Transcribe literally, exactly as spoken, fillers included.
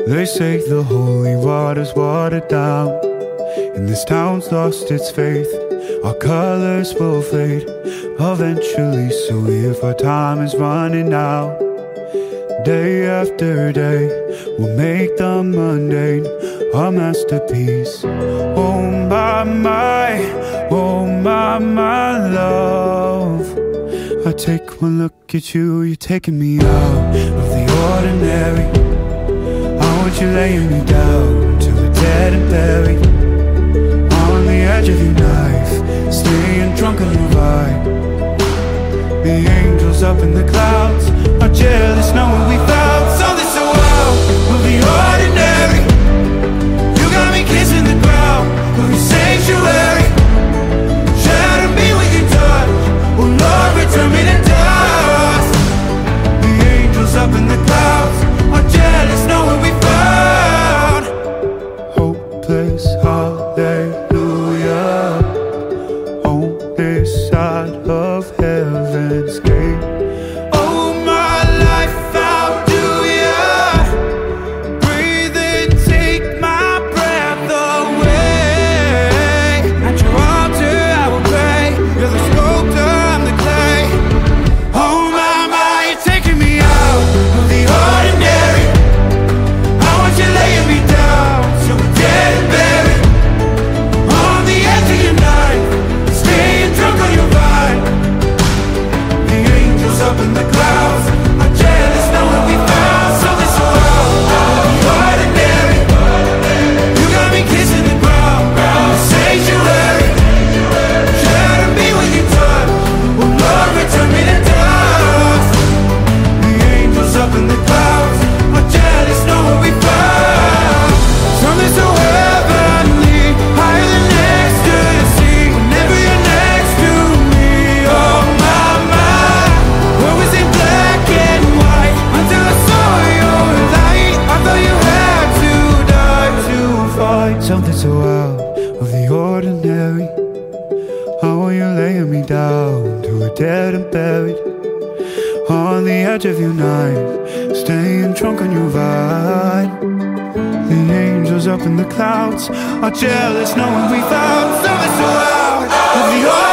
They say the holy water's watered down, and this town's lost its faith. Our colors will fade eventually, so if our time is running out, day after day, we'll make the mundane our masterpiece. Oh my, my, oh my, my love, I take one look at you, you're taking me out of the ordinary. I want you laying me down till we're dead and buried, on the edge of your knife, staying drunk on your vibe. The angels up in the clouds are jealous knowing we found something so out of the ordinary. You got me kissing the ground of your sanctuary. Shatter me with your touch, oh Lord, return me to dust. The angels up in the clouds are jealous knowing we found hopeless hallelujah on this side of heaven's gate. Oh my life, how do ya breathe and take my breath away? At your altar I will pray, you're the sculptor, I'm the clay. Oh my, my, you're taking me out of the ordinary. I want you laying me down till we're dead and buried, on the edge of your knife, staying drunk on your vine. The angels up in the clouds are jealous knowing we found something so out of the ordinary. You got me kissing the ground in the sanctuary. Shatter me with your touch, oh Lord, return me to dust. The angels up in the clouds are jealous knowing we found something so heavenly, higher than ecstasy. Whenever you're next to me, oh my, my, what was in black and white until I saw your light? I thought you had to die to find something so out of the ordinary. How are you laying me down till we're dead and buried, on the edge of your knife, staying drunk on your vine. The angels up in the clouds are jealous knowing we found something so out of the ordinary.